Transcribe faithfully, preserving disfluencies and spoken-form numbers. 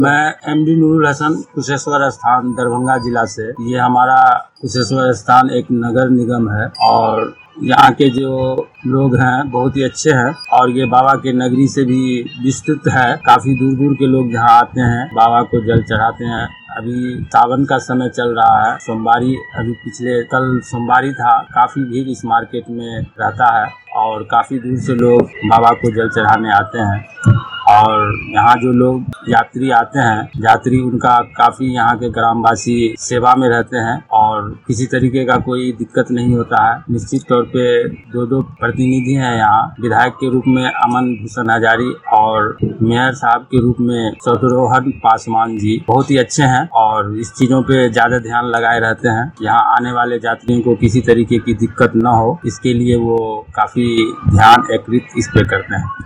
मैं M D Nurul Hasan Kusheshwar Sthan Darbhanga जिला से। ये हमारा कुशेश्वर स्थान एक नगर निगम है और यहाँ के जो लोग हैं बहुत ही अच्छे हैं और ये बाबा के नगरी से भी विस्तृत है। काफी दूर दूर के लोग यहाँ आते हैं, बाबा को जल चढ़ाते हैं। अभी सावन का समय चल रहा है, सोमवारी अभी पिछले कल सोमवारी था। काफी भीड़ इस मार्केट में रहता है और काफी दूर से लोग बाबा को जल चढ़ाने आते हैं। और यहाँ जो लोग यात्री आते हैं, यात्री उनका काफी यहाँ के ग्रामवासी सेवा में रहते हैं और किसी तरीके का कोई दिक्कत नहीं होता है। निश्चित तौर पे दो दो प्रतिनिधि हैं यहाँ, विधायक के रूप में अमन भूषण हजारी और मेयर साहब के रूप में शत्रुघ्न पासवान जी बहुत ही अच्छे हैं और इस चीजों पे ज्यादा ध्यान लगाए रहते हैं। यहाँ आने वाले यात्रियों को किसी तरीके की दिक्कत न हो, इसके लिए वो काफी ध्यान एकत्रित इस पे करते हैं।